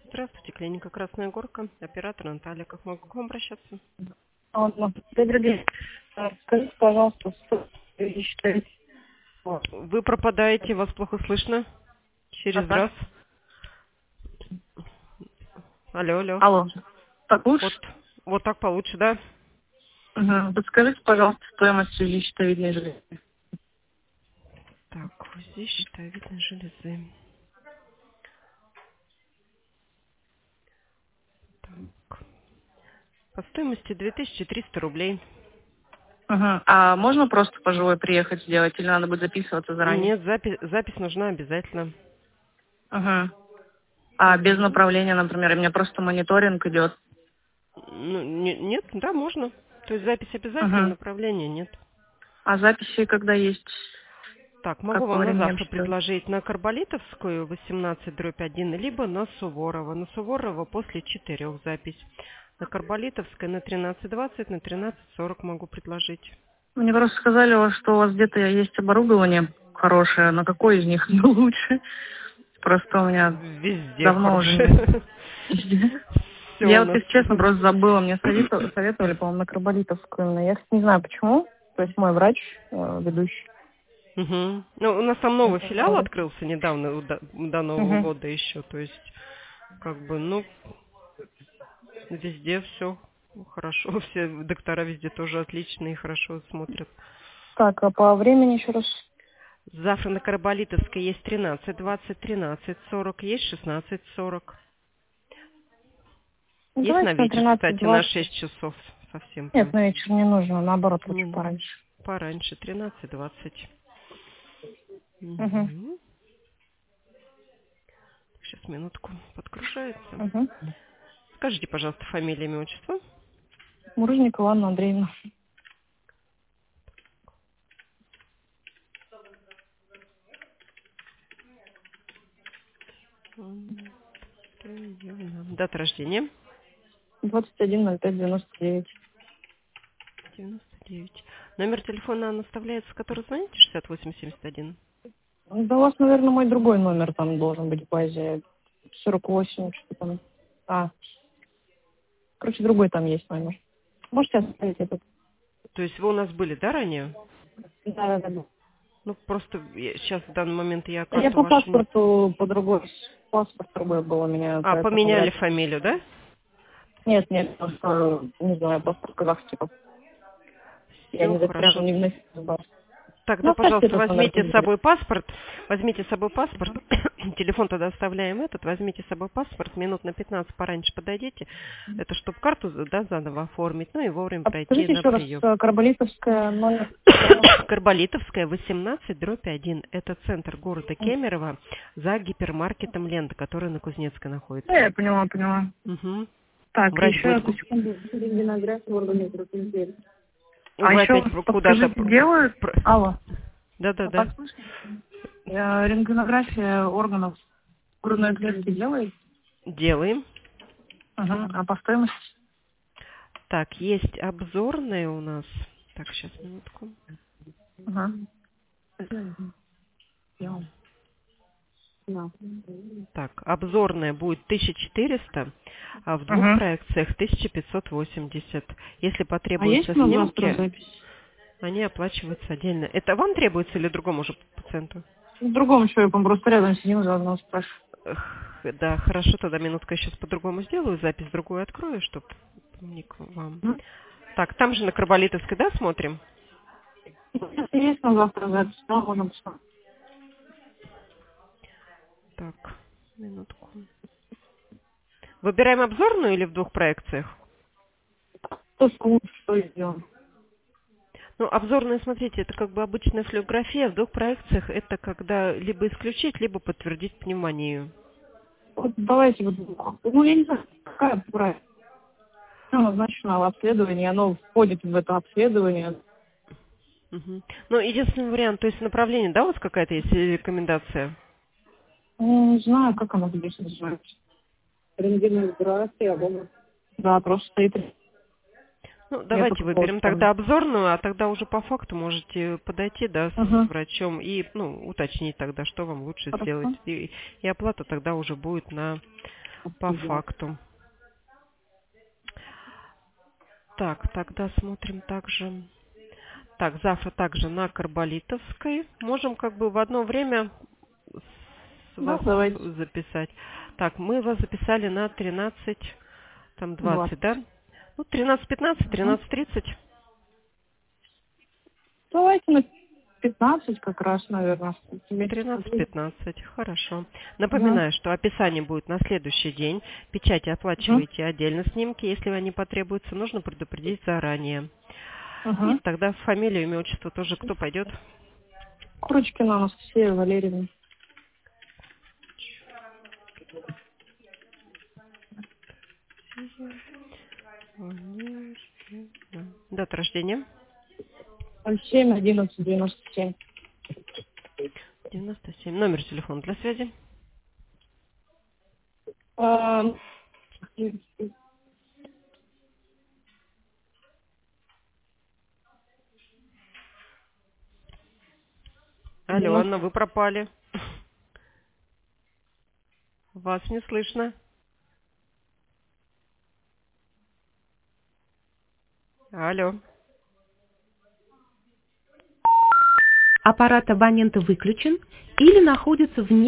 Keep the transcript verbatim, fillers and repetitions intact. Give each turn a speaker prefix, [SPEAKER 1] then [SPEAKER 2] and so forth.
[SPEAKER 1] Здравствуйте, клиника Красная Горка, оператор Наталья. Как могу к вам обращаться?
[SPEAKER 2] Ладно. Добрый день. А, Скажите, пожалуйста, что вы считаете? Вот.
[SPEAKER 1] Вы пропадаете, вас плохо слышно.
[SPEAKER 2] А
[SPEAKER 1] Через
[SPEAKER 2] так?
[SPEAKER 1] раз. Алло, алло.
[SPEAKER 2] Алло. Так лучше?
[SPEAKER 1] Вот, вот так получше, да?
[SPEAKER 2] Угу. Подскажите, пожалуйста, стоимость УЗИ щитовидной железы.
[SPEAKER 1] Так, УЗИ щитовидной железы. Так. По стоимости две тысячи триста рублей.
[SPEAKER 2] Угу. А можно просто по живой приехать сделать или надо будет записываться заранее?
[SPEAKER 1] Нет, запись, запись нужна обязательно.
[SPEAKER 2] Угу. А без
[SPEAKER 1] Угу.
[SPEAKER 2] направления, например, у меня просто мониторинг идет.
[SPEAKER 1] Ну, не- нет, да, можно. То есть запись обязательно,
[SPEAKER 2] Угу.
[SPEAKER 1] направления нет.
[SPEAKER 2] А записи когда есть?
[SPEAKER 1] Так, могу
[SPEAKER 2] Как по
[SPEAKER 1] вам на
[SPEAKER 2] времени
[SPEAKER 1] завтра
[SPEAKER 2] вообще?
[SPEAKER 1] предложить на Карболитовскую восемнадцать дробь один, либо на Суворова. На Суворова после четырех запись. На Карболитовской на тринадцать двадцать, на тринадцать сорок могу предложить.
[SPEAKER 2] Мне просто сказали, что у вас где-то есть оборудование хорошее, но какое из них лучше? Просто у меня
[SPEAKER 1] Везде
[SPEAKER 2] давно уже не...
[SPEAKER 1] хорошее. Все
[SPEAKER 2] Я
[SPEAKER 1] у
[SPEAKER 2] вот,
[SPEAKER 1] нас.
[SPEAKER 2] если честно, просто забыла. Мне советовали, советовали по-моему, на Карболитовскую. Но я не знаю почему. То есть мой врач, э, ведущий.
[SPEAKER 1] Мгм. Ну, у нас там новый филиал открылся недавно, у до до Нового
[SPEAKER 2] Угу.
[SPEAKER 1] года еще. То есть, как бы, ну, везде все хорошо. Все доктора везде тоже отличные, хорошо смотрят.
[SPEAKER 2] Так, а по времени еще раз?
[SPEAKER 1] Завтра на Карболитовской есть тринадцать двадцать, тринадцать сорок, есть шестнадцать сорок.
[SPEAKER 2] Ну,
[SPEAKER 1] Есть на
[SPEAKER 2] давайте на
[SPEAKER 1] вечер,
[SPEAKER 2] тринадцать
[SPEAKER 1] кстати, на
[SPEAKER 2] двадцать.
[SPEAKER 1] шесть часов совсем
[SPEAKER 2] Нет,
[SPEAKER 1] прям.
[SPEAKER 2] на вечер не нужно. Наоборот, лучше
[SPEAKER 1] Не,
[SPEAKER 2] пораньше.
[SPEAKER 1] пораньше, тринадцать двадцать.
[SPEAKER 2] Угу.
[SPEAKER 1] Угу. Сейчас минутку подгружается.
[SPEAKER 2] Угу.
[SPEAKER 1] Скажите, пожалуйста, фамилия, имя, отчество.
[SPEAKER 2] Мурыжникова Анна Андреевна.
[SPEAKER 1] Дата рождения.
[SPEAKER 2] двадцать один ноль пять девяносто девять.
[SPEAKER 1] девяносто девять. Номер телефона наставляется, который звоните, шестьдесят восемь семьдесят один.
[SPEAKER 2] Да у вас, наверное, мой другой номер там должен быть в базе. сорок восемь, что там. А, короче, другой там есть номер. Можете оставить этот?
[SPEAKER 1] То есть вы у нас были, да, ранее?
[SPEAKER 2] Да, да, да.
[SPEAKER 1] Ну, просто я- сейчас в данный момент я
[SPEAKER 2] Я
[SPEAKER 1] карту
[SPEAKER 2] по
[SPEAKER 1] вашу не...
[SPEAKER 2] паспорту по другой. Паспорт другой был у меня,
[SPEAKER 1] А,
[SPEAKER 2] поэтому
[SPEAKER 1] поменяли
[SPEAKER 2] вряд ли.
[SPEAKER 1] фамилию, да?
[SPEAKER 2] Нет, нет, просто, не знаю, паспорт казахский. Я
[SPEAKER 1] Все
[SPEAKER 2] не
[SPEAKER 1] хорошо.
[SPEAKER 2] застрял, не вносил. Ну,
[SPEAKER 1] Тогда,
[SPEAKER 2] оставьте
[SPEAKER 1] пожалуйста,
[SPEAKER 2] этот номер.
[SPEAKER 1] возьмите с собой паспорт. Возьмите с собой паспорт. Телефон тогда оставляем этот. Возьмите с собой паспорт. Минут на пятнадцать пораньше подойдите. Это чтобы карту, да, заново оформить. Ну и вовремя
[SPEAKER 2] А
[SPEAKER 1] пройти
[SPEAKER 2] подскажите
[SPEAKER 1] на
[SPEAKER 2] еще раз,
[SPEAKER 1] прием.
[SPEAKER 2] э, Карболитовская номер.
[SPEAKER 1] Карболитовская, восемнадцать дробь один. Это центр города
[SPEAKER 2] Ну,
[SPEAKER 1] Кемерово за гипермаркетом «Лента», который на Кузнецкой находится.
[SPEAKER 2] я поняла, поняла.
[SPEAKER 1] Угу.
[SPEAKER 2] Так,
[SPEAKER 1] Врач
[SPEAKER 2] еще
[SPEAKER 1] будет...
[SPEAKER 2] одну секунду. А
[SPEAKER 1] Вы
[SPEAKER 2] еще
[SPEAKER 1] опять куда-то...
[SPEAKER 2] подскажите, делают?
[SPEAKER 1] про-
[SPEAKER 2] Алло. А
[SPEAKER 1] Да-да-да.
[SPEAKER 2] так слышно? Э, Рентгенография органов грудной клетки делает?
[SPEAKER 1] Делаем.
[SPEAKER 2] Ага. А по стоимости?
[SPEAKER 1] Так, есть обзорные у нас. Так, сейчас, минутку.
[SPEAKER 2] Ага. Делаем. Да.
[SPEAKER 1] Так, обзорная будет тысяча четыреста, а в двух
[SPEAKER 2] Ага.
[SPEAKER 1] проекциях тысяча пятьсот восемьдесят. Если
[SPEAKER 2] А есть
[SPEAKER 1] потребуются
[SPEAKER 2] на завтра
[SPEAKER 1] снимки,
[SPEAKER 2] запись?
[SPEAKER 1] они оплачиваются отдельно. Это вам требуется или другому же пациенту?
[SPEAKER 2] В другом человеку, просто рядом сидим, заодно спрашиваю.
[SPEAKER 1] Эх, да, хорошо, тогда минутку я сейчас по-другому сделаю, запись другую открою, чтобы не к вам.
[SPEAKER 2] М?
[SPEAKER 1] Так, там же на Карболитовской, да, смотрим?
[SPEAKER 2] Если есть на завтра запись, да, можем посмотреть.
[SPEAKER 1] Так, минутку. Выбираем обзорную или в двух проекциях?
[SPEAKER 2] Что лучше, что сделаем?
[SPEAKER 1] Ну, обзорные, смотрите, это как бы обычная флюорография. В двух проекциях это когда либо исключить, либо подтвердить пневмонию.
[SPEAKER 2] Вот давайте вот, ну я не знаю, какая правильно. Оно назначено в обследовании, оно входит в это обследование.
[SPEAKER 1] Мгм. Ну, единственный вариант, то есть направление, да, у вас какая-то есть или рекомендация?
[SPEAKER 2] Ну, не знаю, как оно здесь называется. Рентгенография, да? Да, просто стоит.
[SPEAKER 1] Ну,
[SPEAKER 2] Нету
[SPEAKER 1] давайте
[SPEAKER 2] какого-то
[SPEAKER 1] выберем
[SPEAKER 2] там.
[SPEAKER 1] тогда обзорную, а тогда уже по факту можете подойти, да, с
[SPEAKER 2] Ага,
[SPEAKER 1] врачом и, ну, уточнить тогда, что вам лучше сделать.
[SPEAKER 2] хорошо.
[SPEAKER 1] И, и оплата тогда уже будет на по факту. Так, тогда смотрим также. Так, завтра также на Карболитовской. Можем как бы в одно время с
[SPEAKER 2] Да,
[SPEAKER 1] вас
[SPEAKER 2] давайте.
[SPEAKER 1] записать. Так, мы вас записали на тринадцать, там двадцать,
[SPEAKER 2] двадцать.
[SPEAKER 1] да? Ну, тринадцать пятнадцать,
[SPEAKER 2] Угу.
[SPEAKER 1] тринадцать тридцать.
[SPEAKER 2] Давайте на пятнадцать как раз, наверное.
[SPEAKER 1] тринадцать пятнадцать, хорошо.
[SPEAKER 2] Угу.
[SPEAKER 1] Напоминаю, что описание будет на следующий день. Печати
[SPEAKER 2] Угу.
[SPEAKER 1] оплачиваете отдельно, снимки, если они потребуются, нужно предупредить заранее. И
[SPEAKER 2] Угу.
[SPEAKER 1] тогда фамилию, имя, отчество тоже кто пойдет?
[SPEAKER 2] Кручкина Анастасия Валерьевна.
[SPEAKER 1] Дата рождения?
[SPEAKER 2] семь одиннадцать девяносто семь.
[SPEAKER 1] девяносто семь. Номер телефона для связи?
[SPEAKER 2] А,
[SPEAKER 1] Алло,
[SPEAKER 2] девяносто.
[SPEAKER 1] Анна, вы пропали. Вас не слышно. Алло.
[SPEAKER 3] Аппарат абонента выключен или находится вне